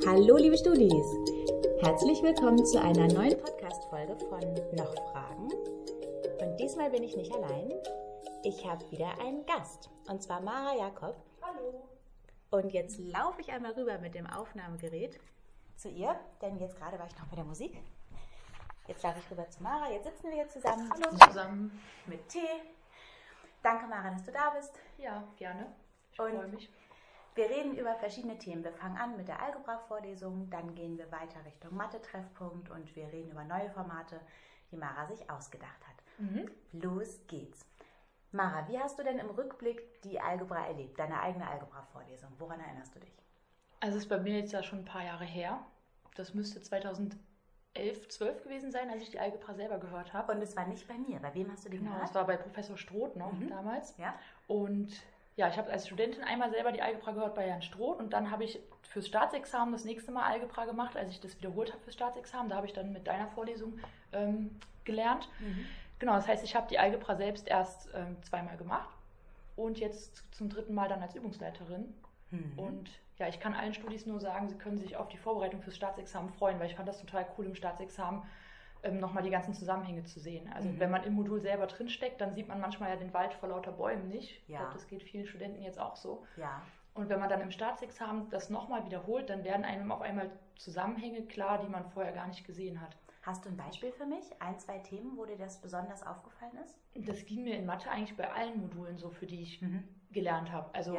Hallo liebe Studis, herzlich willkommen zu einer neuen Podcast-Folge von Noch Fragen. Und diesmal bin ich nicht allein, ich habe wieder einen Gast, und zwar Mara Jakob. Hallo. Und jetzt laufe ich einmal rüber mit dem Aufnahmegerät zu ihr, denn jetzt gerade war ich noch bei der Musik. Jetzt laufe ich rüber zu Mara, jetzt sitzen wir hier zusammen. Hallo zusammen. Mit Tee. Danke Mara, dass du da bist. Ja, gerne. Ich freue mich. Wir reden über verschiedene Themen. Wir fangen an mit der Algebra-Vorlesung, dann gehen wir weiter Richtung Mathe-Treffpunkt und wir reden über neue Formate, die Mara sich ausgedacht hat. Los geht's. Mara, wie hast du denn im Rückblick die Algebra erlebt, deine eigene Algebra-Vorlesung? Woran erinnerst du dich? Also es ist bei mir jetzt ja schon ein paar Jahre her. Das müsste 2011, 12 gewesen sein, als ich die Algebra selber gehört habe. Und es war nicht bei mir. Bei wem hast du die gehört? Genau, es war bei Professor Stroth noch damals. Ja. Und ja, ich habe als Studentin einmal selber die Algebra gehört bei Herrn Stroth und dann habe ich fürs Staatsexamen das nächste Mal Algebra gemacht, als ich das wiederholt habe fürs Staatsexamen. Da habe ich dann mit deiner Vorlesung gelernt. Genau, das heißt, ich habe die Algebra selbst erst zweimal gemacht und jetzt zum dritten Mal dann als Übungsleiterin. Und ja, ich kann allen Studis nur sagen, sie können sich auf die Vorbereitung fürs Staatsexamen freuen, weil ich fand das total cool im Staatsexamen, nochmal die ganzen Zusammenhänge zu sehen. Also wenn man im Modul selber drinsteckt, dann sieht man manchmal ja den Wald vor lauter Bäumen nicht. Ich glaube, das geht vielen Studenten jetzt auch so. Ja. Und wenn man dann im Staatsexamen das nochmal wiederholt, dann werden einem auf einmal Zusammenhänge klar, die man vorher gar nicht gesehen hat. Hast du ein Beispiel für mich? Ein, zwei Themen, wo dir das besonders aufgefallen ist? Das ging mir in Mathe eigentlich bei allen Modulen so, für die ich gelernt habe. Also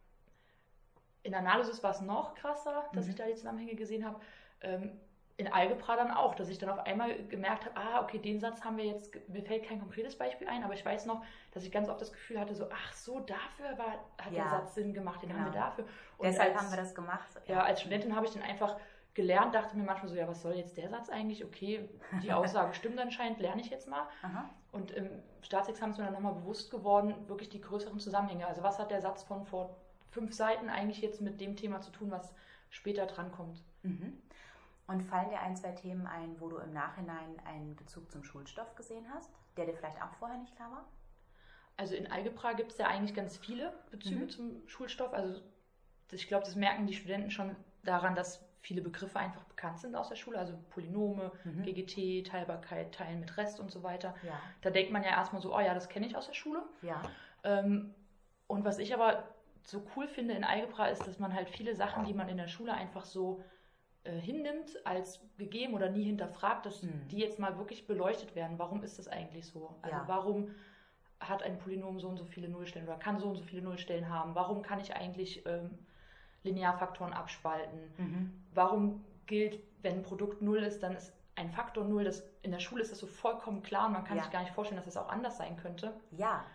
in Analysis war es noch krasser, dass ich da die Zusammenhänge gesehen habe. In Algebra dann auch, dass ich dann auf einmal gemerkt habe, okay, den Satz haben wir jetzt, mir fällt kein konkretes Beispiel ein, aber ich weiß noch, dass ich ganz oft das Gefühl hatte, so, ach so, dafür hat der Satz Sinn gemacht, den haben wir dafür. Und deshalb haben wir das gemacht. Ja, als Studentin habe ich den einfach gelernt, dachte mir manchmal so, ja, was soll jetzt der Satz eigentlich? Okay, die Aussage stimmt anscheinend, lerne ich jetzt mal. Und im Staatsexamen ist mir dann nochmal bewusst geworden, wirklich die größeren Zusammenhänge. Also was hat der Satz von vor 5 Seiten eigentlich jetzt mit dem Thema zu tun, was später drankommt? Und fallen dir ein, zwei Themen ein, wo du im Nachhinein einen Bezug zum Schulstoff gesehen hast, der dir vielleicht auch vorher nicht klar war? Also in Algebra gibt es ja eigentlich ganz viele Bezüge zum Schulstoff. Also ich glaube, das merken die Studenten schon daran, dass viele Begriffe einfach bekannt sind aus der Schule. Also Polynome, GGT, Teilbarkeit, Teilen mit Rest und so weiter. Ja. Da denkt man ja erstmal so, oh ja, das kenne ich aus der Schule. Ja. Und was ich aber so cool finde in Algebra ist, dass man halt viele Sachen, die man in der Schule einfach so hinnimmt als gegeben oder nie hinterfragt, dass die jetzt mal wirklich beleuchtet werden. Warum ist das eigentlich so? Also warum hat ein Polynom so und so viele Nullstellen oder kann so und so viele Nullstellen haben? Warum kann ich eigentlich Linearfaktoren abspalten? Warum gilt, wenn ein Produkt 0 ist, dann ist ein Faktor 0, in der Schule ist das so vollkommen klar und man kann sich gar nicht vorstellen, dass das auch anders sein könnte. Ja.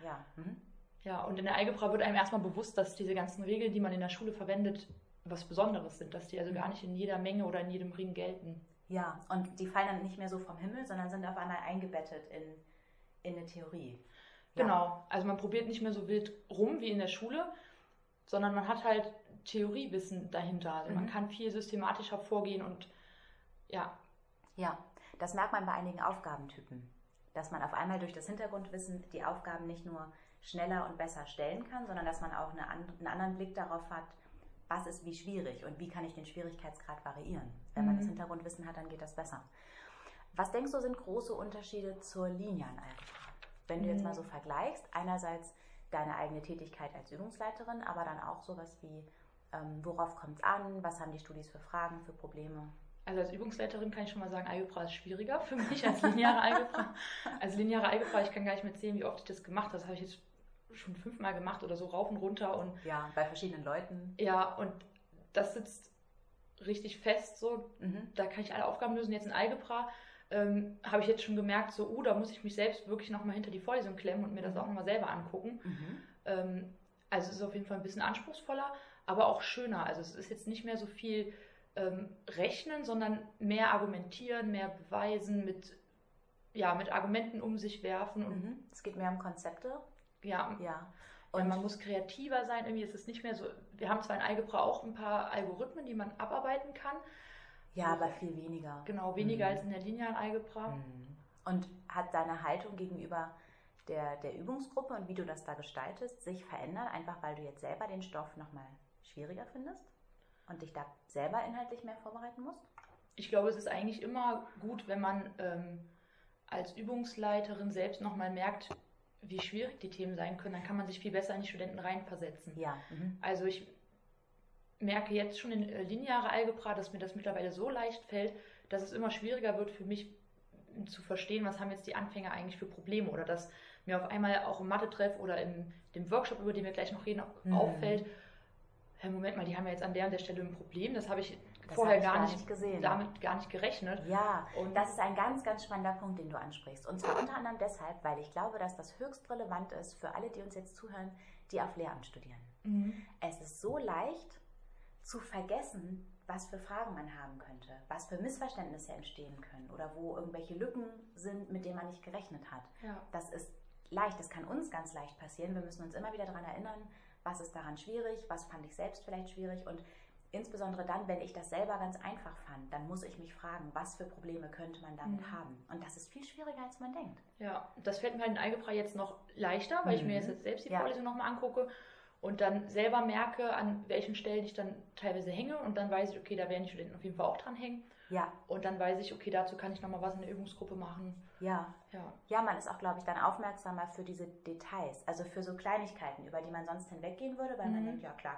Ja, und in der Algebra wird einem erstmal bewusst, dass diese ganzen Regeln, die man in der Schule verwendet, was Besonderes sind, dass die also gar nicht in jeder Menge oder in jedem Ring gelten. Ja, und die fallen dann nicht mehr so vom Himmel, sondern sind auf einmal eingebettet in eine Theorie. Ja. Genau, also man probiert nicht mehr so wild rum wie in der Schule, sondern man hat halt Theoriewissen dahinter. Also man kann viel systematischer vorgehen und ja. Ja, das merkt man bei einigen Aufgabentypen, dass man auf einmal durch das Hintergrundwissen die Aufgaben nicht nur schneller und besser stellen kann, sondern dass man auch einen anderen Blick darauf hat, was ist wie schwierig und wie kann ich den Schwierigkeitsgrad variieren. Wenn man das Hintergrundwissen hat, dann geht das besser. Was denkst du, sind große Unterschiede zur linearen Algebra? Wenn du jetzt mal so vergleichst, einerseits deine eigene Tätigkeit als Übungsleiterin, aber dann auch sowas wie, worauf kommt es an, was haben die Studis für Fragen, für Probleme? Also als Übungsleiterin kann ich schon mal sagen, Algebra ist schwieriger für mich als lineare Algebra. Als lineare Algebra, ich kann gar nicht mehr zählen, wie oft ich das gemacht habe. Das habe ich jetzt schon 5-mal gemacht oder so rauf und runter. Und ja, bei verschiedenen Leuten. Ja, und das sitzt richtig fest, so, da kann ich alle Aufgaben lösen. Jetzt in Algebra habe ich jetzt schon gemerkt, so, da muss ich mich selbst wirklich nochmal hinter die Vorlesung klemmen und mir das auch nochmal selber angucken. Also es ist auf jeden Fall ein bisschen anspruchsvoller, aber auch schöner. Also es ist jetzt nicht mehr so viel Rechnen, sondern mehr argumentieren, mehr beweisen, mit Argumenten um sich werfen. Und es geht mehr um Konzepte. Ja. Und man muss kreativer sein. Irgendwie ist es nicht mehr so. Wir haben zwar in Algebra auch ein paar Algorithmen, die man abarbeiten kann. Ja, aber viel weniger. Genau, weniger als in der linearen Algebra. Und hat deine Haltung gegenüber der Übungsgruppe und wie du das da gestaltest sich verändert, einfach weil du jetzt selber den Stoff nochmal schwieriger findest? und dich da selber inhaltlich mehr vorbereiten musst? Ich glaube, es ist eigentlich immer gut, wenn man als Übungsleiterin selbst nochmal merkt, wie schwierig die Themen sein können. Dann kann man sich viel besser in die Studenten reinversetzen. Ja. Also ich merke jetzt schon in lineare Algebra, dass mir das mittlerweile so leicht fällt, dass es immer schwieriger wird für mich zu verstehen, was haben jetzt die Anfänger eigentlich für Probleme, oder dass mir auf einmal auch im Mathe-Treff oder in dem Workshop, über den wir gleich noch reden, auffällt, hey, Moment mal, die haben ja jetzt an der und der Stelle ein Problem, das habe ich vorher gar nicht gesehen, damit gar nicht gerechnet. Ja, und das ist ein ganz, ganz spannender Punkt, den du ansprichst. Und zwar unter anderem deshalb, weil ich glaube, dass das höchst relevant ist für alle, die uns jetzt zuhören, die auf Lehramt studieren. Es ist so leicht zu vergessen, was für Fragen man haben könnte, was für Missverständnisse entstehen können oder wo irgendwelche Lücken sind, mit denen man nicht gerechnet hat. Ja. Das ist leicht, das kann uns ganz leicht passieren. Wir müssen uns immer wieder daran erinnern, was ist daran schwierig, was fand ich selbst vielleicht schwierig, und insbesondere dann, wenn ich das selber ganz einfach fand, dann muss ich mich fragen, was für Probleme könnte man damit haben. Und das ist viel schwieriger, als man denkt. Ja, das fällt mir halt in Algebra jetzt noch leichter, weil ich mir jetzt selbst die Vorlesung nochmal angucke und dann selber merke, an welchen Stellen ich dann teilweise hänge, und dann weiß ich, okay, da werden die Studenten auf jeden Fall auch dran hängen. Ja. Und dann weiß ich, okay, dazu kann ich nochmal was in der Übungsgruppe machen. Ja, man ist auch, glaube ich, dann aufmerksamer für diese Details, also für so Kleinigkeiten, über die man sonst hinweggehen würde, weil man denkt, ja klar.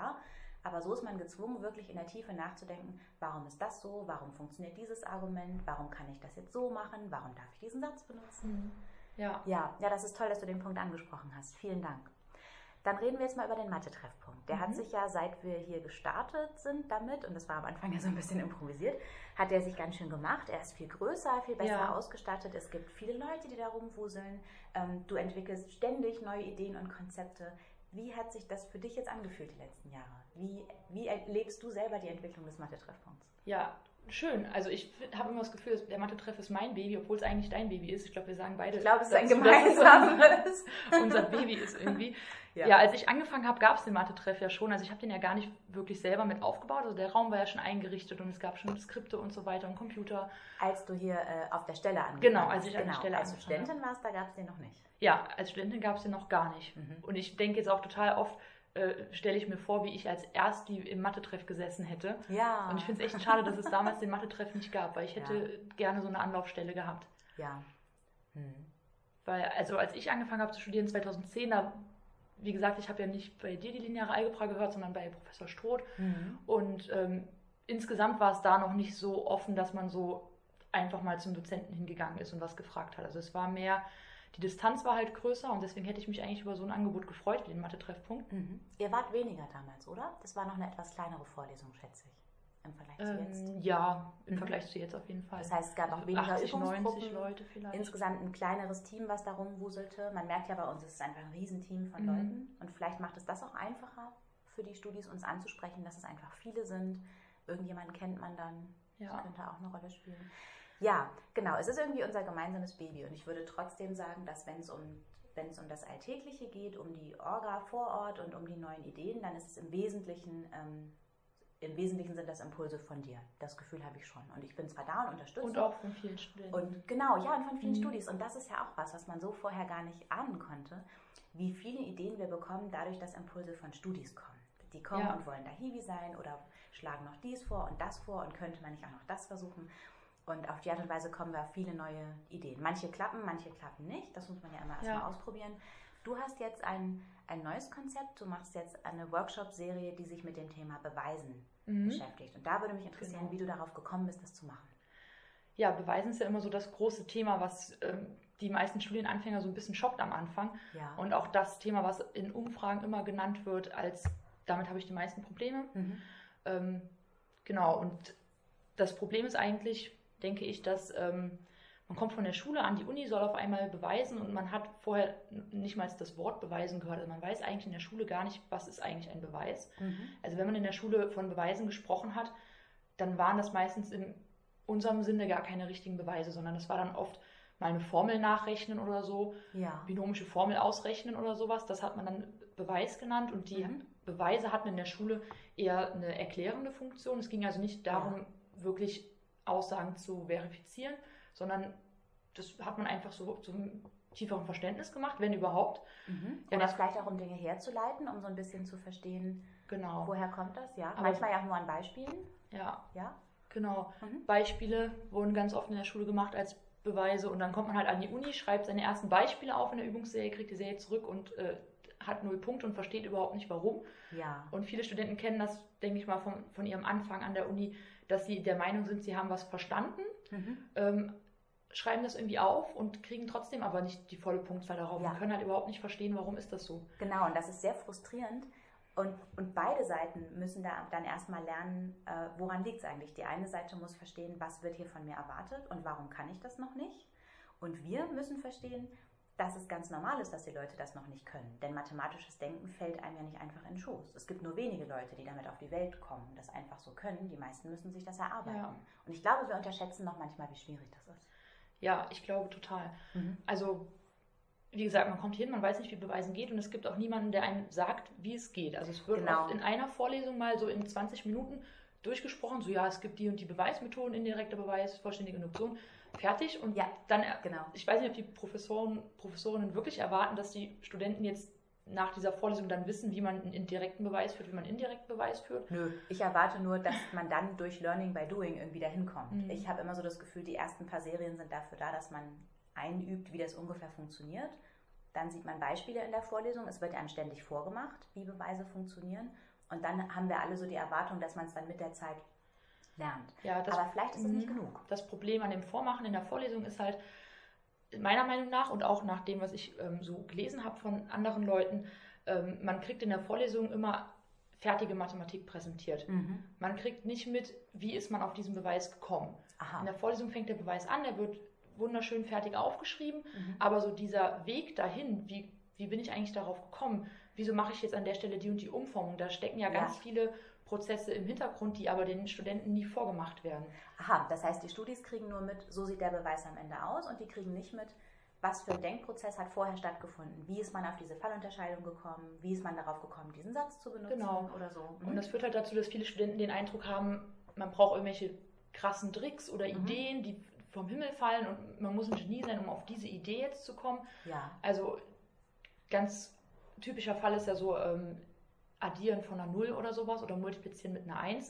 Aber so ist man gezwungen, wirklich in der Tiefe nachzudenken, warum ist das so, warum funktioniert dieses Argument, warum kann ich das jetzt so machen, warum darf ich diesen Satz benutzen. Ja, das ist toll, dass du den Punkt angesprochen hast. Vielen Dank. Dann reden wir jetzt mal über den Mathe-Treffpunkt. Der hat sich ja, seit wir hier gestartet sind damit, und das war am Anfang ja so ein bisschen improvisiert, hat er sich ganz schön gemacht. Er ist viel größer, viel besser ausgestattet. Es gibt viele Leute, die da rumwuseln. Du entwickelst ständig neue Ideen und Konzepte. Wie hat sich das für dich jetzt angefühlt die letzten Jahre? Wie erlebst du selber die Entwicklung des Mathe-Treffpunkts? Ja, schön. Also ich habe immer das Gefühl, der Mathe-Treff ist mein Baby, obwohl es eigentlich dein Baby ist. Ich glaube, wir sagen beide. Ich glaube, es ist ein gemeinsames. Unser Baby ist irgendwie. Ja, als ich angefangen habe, gab es den Mathe-Treff ja schon. Also ich habe den ja gar nicht wirklich selber mit aufgebaut. Also der Raum war ja schon eingerichtet und es gab schon Skripte und so weiter und Computer. Als du hier auf der Stelle angefangen hast. Genau, als ich an der Stelle als du Studentin warst, da gab es den noch nicht. Ja, als Studentin gab es den noch gar nicht. Und ich denke jetzt auch total oft, stelle ich mir vor, wie ich als Ersti im Mathe-Treff gesessen hätte. Ja. Und ich finde es echt schade, dass es damals den Mathe-Treff nicht gab, weil ich hätte gerne so eine Anlaufstelle gehabt. Ja. Weil, also als ich angefangen habe zu studieren, 2010, da, wie gesagt, ich habe ja nicht bei dir die lineare Algebra gehört, sondern bei Professor Stroth. Und insgesamt war es da noch nicht so offen, dass man so einfach mal zum Dozenten hingegangen ist und was gefragt hat. Also es war mehr, die Distanz war halt größer, und deswegen hätte ich mich eigentlich über so ein Angebot gefreut, wie den Mathe-Treffpunkt. Ihr wart weniger damals, oder? Das war noch eine etwas kleinere Vorlesung, schätze ich, im Vergleich zu jetzt. Ja, im Vergleich zu jetzt auf jeden Fall. Das heißt, es gab auch weniger 80, Übungsgruppen, 90 Leute vielleicht. Insgesamt ein kleineres Team, was da rumwuselte. Man merkt ja bei uns, es ist einfach ein Riesenteam von Leuten. Und vielleicht macht es das auch einfacher für die Studis, uns anzusprechen, dass es einfach viele sind. Irgendjemanden kennt man dann. Das könnte auch eine Rolle spielen. Ja, genau. Es ist irgendwie unser gemeinsames Baby. Und ich würde trotzdem sagen, dass wenn es um das Alltägliche geht, um die Orga vor Ort und um die neuen Ideen, dann ist es im Wesentlichen sind das Impulse von dir. Das Gefühl habe ich schon. Und ich bin zwar da und unterstütze. Und auch von vielen Studenten. Und genau, ja, und von vielen Studis. Und das ist ja auch was man so vorher gar nicht ahnen konnte, wie viele Ideen wir bekommen, dadurch, dass Impulse von Studis kommen. Die kommen und wollen da Hiwi sein oder schlagen noch dies vor und könnte man nicht auch noch das versuchen. Und auf die Art und Weise kommen wir auf viele neue Ideen. Manche klappen nicht. Das muss man ja immer erstmal ausprobieren. Du hast jetzt ein neues Konzept. Du machst jetzt eine Workshop-Serie, die sich mit dem Thema Beweisen beschäftigt. Und da würde mich interessieren, wie du darauf gekommen bist, das zu machen. Ja, Beweisen ist ja immer so das große Thema, was die meisten Studienanfänger so ein bisschen schockt am Anfang. Ja. Und auch das Thema, was in Umfragen immer genannt wird, als damit habe ich die meisten Probleme. Genau, und das Problem ist eigentlich, denke ich, dass man kommt von der Schule an die Uni, soll auf einmal beweisen, und man hat vorher nicht mal das Wort beweisen gehört. Also man weiß eigentlich in der Schule gar nicht, was ist eigentlich ein Beweis. Also wenn man in der Schule von Beweisen gesprochen hat, dann waren das meistens in unserem Sinne gar keine richtigen Beweise, sondern das war dann oft mal eine Formel nachrechnen oder so, binomische Formel ausrechnen oder sowas. Das hat man dann Beweis genannt, und die Beweise hatten in der Schule eher eine erklärende Funktion. Es ging also nicht darum, wirklich Aussagen zu verifizieren, sondern das hat man einfach so zum tieferen Verständnis gemacht, wenn überhaupt. Oder vielleicht auch, um Dinge herzuleiten, um so ein bisschen zu verstehen, Genau. Woher kommt das? Ja, Aber manchmal ja auch nur an Beispielen. Ja, Ja. genau. Beispiele wurden ganz oft in der Schule gemacht als Beweise und dann kommt man halt an die Uni, schreibt seine ersten Beispiele auf in der Übungsserie, kriegt die Serie zurück und hat 0 Punkte und versteht überhaupt nicht warum. Ja. Und viele Studenten kennen das, denke ich mal, von ihrem Anfang an der Uni, dass sie der Meinung sind, sie haben was verstanden, schreiben das irgendwie auf und kriegen trotzdem aber nicht die volle Punktzahl darauf und können halt überhaupt nicht verstehen, warum ist das so. Genau, und das ist sehr frustrierend. Und beide Seiten müssen da dann erstmal lernen, woran liegt es eigentlich. Die eine Seite muss verstehen, was wird hier von mir erwartet und warum kann ich das noch nicht. Und wir müssen verstehen, dass es ganz normal ist, dass die Leute das noch nicht können. Denn mathematisches Denken fällt einem ja nicht einfach in den Schoß. Es gibt nur wenige Leute, die damit auf die Welt kommen, das einfach so können. Die meisten müssen sich das erarbeiten. Ja. Und ich glaube, wir unterschätzen noch manchmal, wie schwierig das ist. Ja, ich glaube total. Also wie gesagt, man kommt hin, man weiß nicht, wie Beweisen geht und es gibt auch niemanden, der einem sagt, wie es geht. Also es wird oft in einer Vorlesung mal so in 20 Minuten durchgesprochen, so ja, es gibt die und die Beweismethoden, indirekter Beweis, vollständige Induktion, fertig. Und dann, ich weiß nicht, ob die Professorinnen wirklich erwarten, dass die Studenten jetzt nach dieser Vorlesung dann wissen, wie man einen indirekten Beweis führt, wie man einen indirekten Beweis führt. Nö, ich erwarte nur, dass man dann durch Learning by Doing irgendwie dahin kommt. Ich habe immer so das Gefühl, die ersten paar Serien sind dafür da, dass man einübt, wie das ungefähr funktioniert. Dann sieht man Beispiele in der Vorlesung. Es wird einem ständig vorgemacht, wie Beweise funktionieren. Und dann haben wir alle so die Erwartung, dass man es dann mit der Zeit lernt. Ja, aber vielleicht ist es nicht genug. Das Problem an dem Vormachen in der Vorlesung ist halt, meiner Meinung nach und auch nach dem, was ich so gelesen habe von anderen Leuten, man kriegt in der Vorlesung immer fertige Mathematik präsentiert. Man kriegt nicht mit, wie ist man auf diesen Beweis gekommen. Aha. In der Vorlesung fängt der Beweis an, der wird wunderschön fertig aufgeschrieben, aber so dieser Weg dahin, wie bin ich eigentlich darauf gekommen, wieso mache ich jetzt an der Stelle die und die Umformung, da stecken ja ganz viele Prozesse im Hintergrund, die aber den Studenten nie vorgemacht werden. Aha, das heißt, die Studis kriegen nur mit, so sieht der Beweis am Ende aus und die kriegen nicht mit, was für ein Denkprozess hat vorher stattgefunden, wie ist man auf diese Fallunterscheidung gekommen, wie ist man darauf gekommen, diesen Satz zu benutzen oder so. Und das führt halt dazu, dass viele Studenten den Eindruck haben, man braucht irgendwelche krassen Tricks oder Ideen, die vom Himmel fallen und man muss ein Genie sein, um auf diese Idee jetzt zu kommen. Ja. Also ganz typischer Fall ist ja so Addieren von einer 0 oder sowas oder Multiplizieren mit einer 1.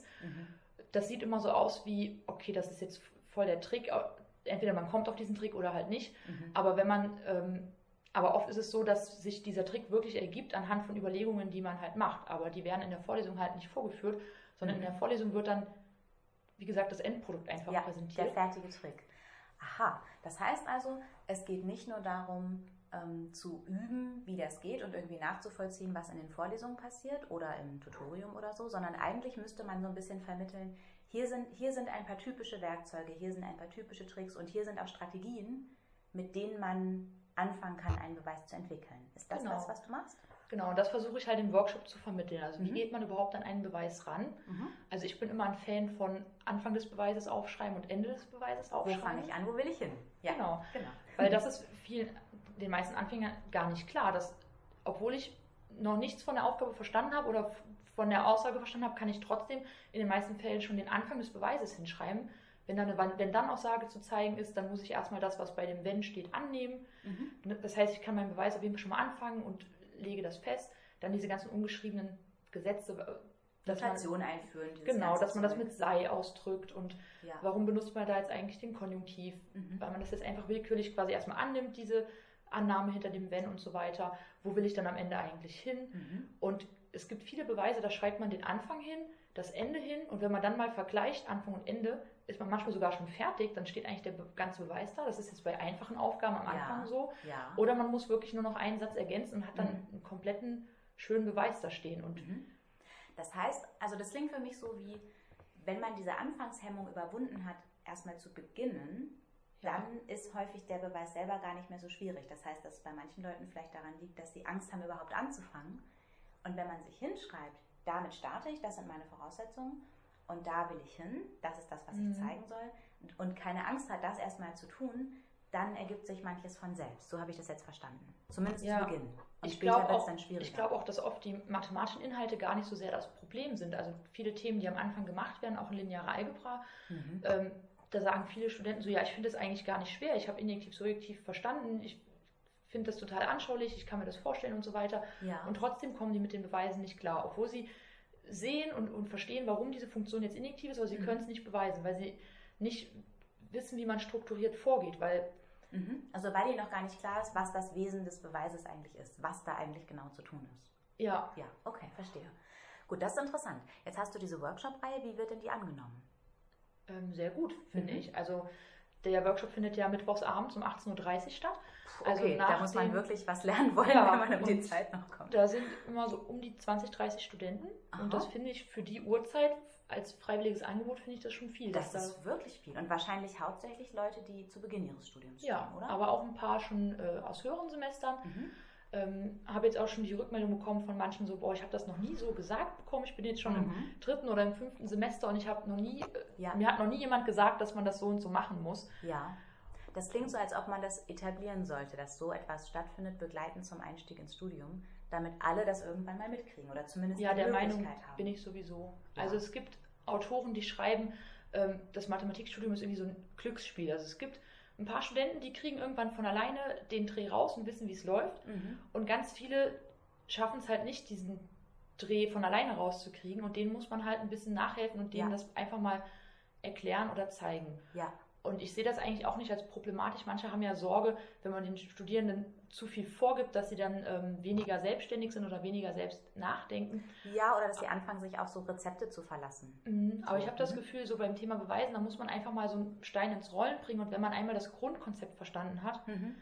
Das sieht immer so aus wie, okay, das ist jetzt voll der Trick. Entweder man kommt auf diesen Trick oder halt nicht. Aber wenn man, aber oft ist es so, dass sich dieser Trick wirklich ergibt anhand von Überlegungen, die man halt macht. Aber die werden in der Vorlesung halt nicht vorgeführt, sondern in der Vorlesung wird dann, wie gesagt, das Endprodukt einfach präsentiert. Der fertige Trick. Aha, das heißt also, es geht nicht nur darum, zu üben, wie das geht und irgendwie nachzuvollziehen, was in den Vorlesungen passiert oder im Tutorium oder so, sondern eigentlich müsste man so ein bisschen vermitteln, hier sind ein paar typische Werkzeuge, hier sind ein paar typische Tricks und hier sind auch Strategien, mit denen man anfangen kann, einen Beweis zu entwickeln. Ist das das, was du machst? Genau, und das versuche ich halt im Workshop zu vermitteln. Also wie geht man überhaupt an einen Beweis ran? Also ich bin immer ein Fan von Anfang des Beweises aufschreiben und Ende des Beweises aufschreiben. Wo fange ich an, wo will ich hin? Ja, genau. Weil das ist den meisten Anfängern gar nicht klar, dass obwohl ich noch nichts von der Aufgabe verstanden habe oder von der Aussage verstanden habe, kann ich trotzdem in den meisten Fällen schon den Anfang des Beweises hinschreiben. Wenn dann Aussage zu zeigen ist, dann muss ich erstmal das, was bei dem Wenn steht, annehmen. Das heißt, ich kann meinen Beweis auf jeden Fall schon mal anfangen und lege das fest. Dann diese ganzen ungeschriebenen Gesetze, Notation einführen. Genau, dass man das mit sei ausdrückt und warum benutzt man da jetzt eigentlich den Konjunktiv? Weil man das jetzt einfach willkürlich quasi erstmal annimmt, diese Annahme hinter dem Wenn und so weiter. Wo will ich dann am Ende eigentlich hin? Und es gibt viele Beweise, da schreibt man den Anfang hin, das Ende hin und wenn man dann mal vergleicht, Anfang und Ende, ist man manchmal sogar schon fertig, dann steht eigentlich der ganze Beweis da. Das ist jetzt bei einfachen Aufgaben am Anfang so. Ja. Oder man muss wirklich nur noch einen Satz ergänzen und hat dann einen kompletten schönen Beweis da stehen. Und das heißt, also das klingt für mich so wie, wenn man diese Anfangshemmung überwunden hat, erstmal zu beginnen, dann ist häufig der Beweis selber gar nicht mehr so schwierig. Das heißt, dass es bei manchen Leuten vielleicht daran liegt, dass sie Angst haben, überhaupt anzufangen. Und wenn man sich hinschreibt, damit starte ich, das sind meine Voraussetzungen und da will ich hin, das ist das, was ich zeigen soll und keine Angst hat, das erstmal zu tun, dann ergibt sich manches von selbst. So habe ich das jetzt verstanden. Zumindest zu Beginn. Und ich glaube auch, dass oft die mathematischen Inhalte gar nicht so sehr das Problem sind. Also viele Themen, die am Anfang gemacht werden, auch in linearer Algebra, da sagen viele Studenten so, ja, ich finde das eigentlich gar nicht schwer, ich habe injektiv-surjektiv verstanden, ich finde das total anschaulich, ich kann mir das vorstellen und so weiter. Und trotzdem kommen die mit den Beweisen nicht klar, obwohl sie sehen und verstehen, warum diese Funktion jetzt injektiv ist, aber sie können es nicht beweisen, weil sie nicht wissen, wie man strukturiert vorgeht, weil also weil Ihnen noch gar nicht klar ist, was das Wesen des Beweises eigentlich ist, was da eigentlich genau zu tun ist. Ja. Ja, okay, verstehe. Gut, das ist interessant. Jetzt hast du diese Workshop-Reihe, wie wird denn die angenommen? Sehr gut, finde ich. Also der Workshop findet ja mittwochs abends um 18:30 Uhr statt. Also okay, da muss man wirklich was lernen wollen, Ja, wenn man um die Zeit noch kommt. Da sind immer so um die 20, 30 Studenten. Aha. Und das finde ich für die Uhrzeit als freiwilliges Angebot, finde ich das schon viel. Das ist wirklich viel. Und wahrscheinlich hauptsächlich Leute, die zu Beginn ihres Studiums Ja, stehen, oder? aber auch ein paar schon aus höheren Semestern. Habe jetzt auch schon die Rückmeldung bekommen von manchen so, boah, ich habe das noch nie so gesagt bekommen. Ich bin jetzt schon im 3. oder im 5. Semester und ich habe noch nie, mir hat noch nie jemand gesagt, dass man das so und so machen muss. Ja, das klingt so, als ob man das etablieren sollte, dass so etwas stattfindet, begleitend zum Einstieg ins Studium, damit alle das irgendwann mal mitkriegen oder zumindest Ja, die der Möglichkeit Meinung haben. bin ich sowieso. Ja. Also es gibt Autoren, die schreiben, das Mathematikstudium ist irgendwie so ein Glücksspiel. Also es gibt ein paar Studenten, die kriegen irgendwann von alleine den Dreh raus und wissen, wie es läuft. Und ganz viele schaffen es halt nicht, diesen Dreh von alleine rauszukriegen. Und denen muss man halt ein bisschen nachhelfen und denen das einfach mal erklären oder zeigen. Ja. Und ich sehe das eigentlich auch nicht als problematisch. Manche haben ja Sorge, wenn man den Studierenden zu viel vorgibt, dass sie dann weniger selbstständig sind oder weniger selbst nachdenken. Ja, oder dass sie anfangen, sich auf so Rezepte zu verlassen. Aber ich habe das Gefühl, so beim Thema Beweisen, da muss man einfach mal so einen Stein ins Rollen bringen. Und wenn man einmal das Grundkonzept verstanden hat,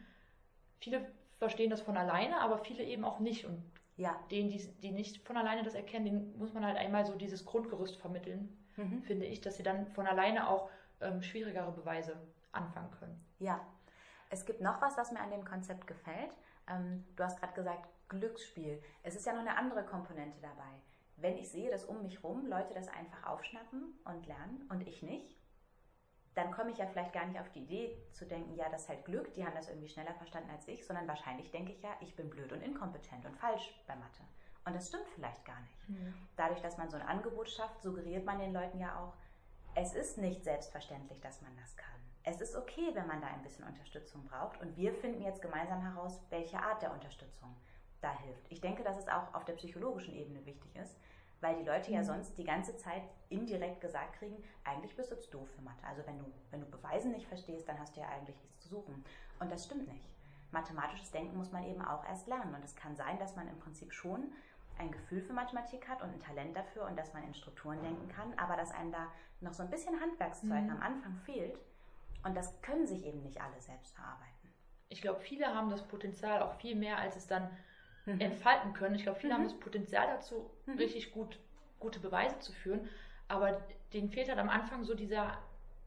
viele verstehen das von alleine, aber viele eben auch nicht. Und denen, die nicht von alleine das erkennen, denen muss man halt einmal so dieses Grundgerüst vermitteln, finde ich, dass sie dann von alleine auch schwierigere Beweise anfangen können. Ja, es gibt noch was mir an dem Konzept gefällt. Du hast gerade gesagt, Glücksspiel. Es ist ja noch eine andere Komponente dabei. Wenn ich sehe, dass um mich rum Leute das einfach aufschnappen und lernen und ich nicht, dann komme ich ja vielleicht gar nicht auf die Idee zu denken, ja, das ist halt Glück, die haben das irgendwie schneller verstanden als ich, sondern wahrscheinlich denke ich ja, ich bin blöd und inkompetent und falsch bei Mathe. Und das stimmt vielleicht gar nicht. Dadurch, dass man so ein Angebot schafft, suggeriert man den Leuten ja auch, es ist nicht selbstverständlich, dass man das kann. Es ist okay, wenn man da ein bisschen Unterstützung braucht. Und wir finden jetzt gemeinsam heraus, welche Art der Unterstützung da hilft. Ich denke, dass es auch auf der psychologischen Ebene wichtig ist, weil die Leute ja sonst die ganze Zeit indirekt gesagt kriegen, eigentlich bist du jetzt doof für Mathe. Also wenn du Beweisen nicht verstehst, dann hast du ja eigentlich nichts zu suchen. Und das stimmt nicht. Mathematisches Denken muss man eben auch erst lernen. Und es kann sein, dass man im Prinzip schon ein Gefühl für Mathematik hat und ein Talent dafür und dass man in Strukturen denken kann, aber dass einem da noch so ein bisschen Handwerkszeug am Anfang fehlt und das können sich eben nicht alle selbst erarbeiten. Ich glaube, viele haben das Potenzial auch viel mehr, als es dann entfalten können. Ich glaube, viele haben das Potenzial dazu, richtig gute Beweise zu führen, aber denen fehlt halt am Anfang so dieser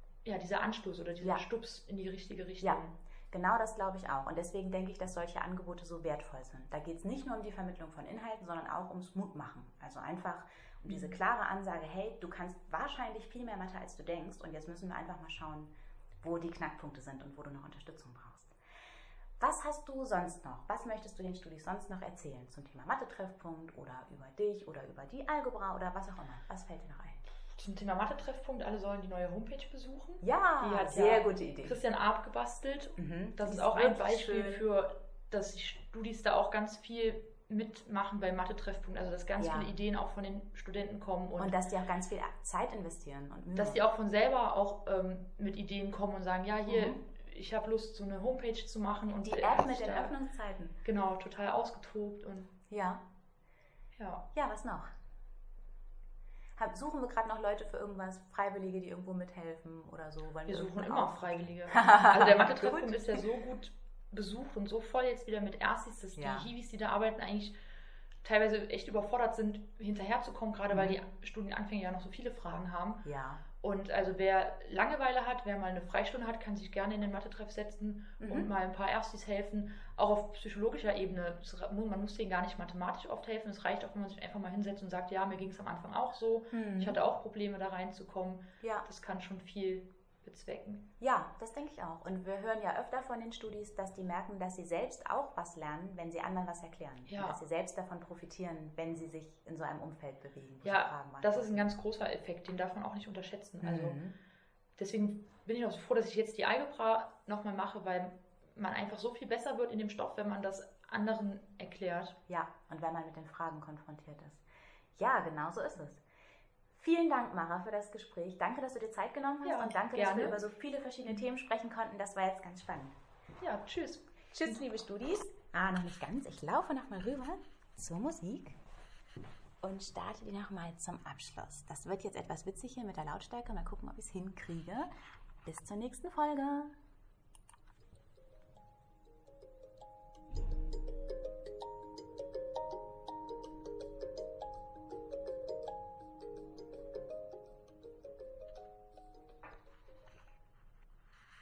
Anstoß oder dieser Stups in die richtige Richtung. Ja. Genau das glaube ich auch. Und deswegen denke ich, dass solche Angebote so wertvoll sind. Da geht es nicht nur um die Vermittlung von Inhalten, sondern auch ums Mutmachen. Also einfach um diese klare Ansage, hey, du kannst wahrscheinlich viel mehr Mathe, als du denkst. Und jetzt müssen wir einfach mal schauen, wo die Knackpunkte sind und wo du noch Unterstützung brauchst. Was hast du sonst noch? Was möchtest du den Studis sonst noch erzählen zum Thema Mathe-Treffpunkt oder über dich oder über die Algebra oder was auch immer? Was fällt dir noch ein? Zum Thema Mathe-Treffpunkt, alle sollen die neue Homepage besuchen. Ja, die hat sehr gute Idee. Christian Arp gebastelt. Das ist auch ein Beispiel für, dass die Studis da auch ganz viel mitmachen beim Mathe-Treffpunkt. Also dass ganz viele Ideen auch von den Studenten kommen. Und dass die auch ganz viel Zeit investieren. Und Mühe. Dass die auch von selber auch mit Ideen kommen und sagen, ja, hier, ich habe Lust, so eine Homepage zu machen. Und die App mit den Öffnungszeiten. Genau, total ausgetobt. Und ja, was noch? Suchen wir gerade noch Leute für irgendwas, Freiwillige, die irgendwo mithelfen oder so? Wir suchen immer Freiwillige. Also der Mathe-Treffpunkt ist ja so gut besucht und so voll jetzt wieder mit Erstis, dass die Hiwis, die da arbeiten, eigentlich teilweise echt überfordert sind, hinterherzukommen, gerade weil die Studienanfänger ja noch so viele Fragen haben. Ja. Und also wer Langeweile hat, wer mal eine Freistunde hat, kann sich gerne in den Mathe-Treff setzen und mal ein paar Erstis helfen. Auch auf psychologischer Ebene. Man muss denen gar nicht mathematisch oft helfen. Es reicht auch, wenn man sich einfach mal hinsetzt und sagt, ja, mir ging es am Anfang auch so. Ich hatte auch Probleme, da reinzukommen. Ja. Das kann schon viel bezwecken. Ja, das denke ich auch. Und wir hören ja öfter von den Studis, dass die merken, dass sie selbst auch was lernen, wenn sie anderen was erklären. Ja. Und dass sie selbst davon profitieren, wenn sie sich in so einem Umfeld bewegen. Ja, das ist ein ganz großer Effekt, den darf man auch nicht unterschätzen. Also deswegen bin ich auch so froh, dass ich jetzt die Algebra nochmal mache, weil man einfach so viel besser wird in dem Stoff, wenn man das anderen erklärt. Ja, und wenn man mit den Fragen konfrontiert ist. Ja, genau so ist es. Vielen Dank, Mara, für das Gespräch. Danke, dass du dir Zeit genommen hast und danke, dass wir über so viele verschiedene Themen sprechen konnten. Das war jetzt ganz spannend. Ja, tschüss. Tschüss, liebe Studis. Noch nicht ganz. Ich laufe nochmal rüber zur Musik und starte die nochmal zum Abschluss. Das wird jetzt etwas witzig hier mit der Lautstärke. Mal gucken, ob ich es hinkriege. Bis zur nächsten Folge.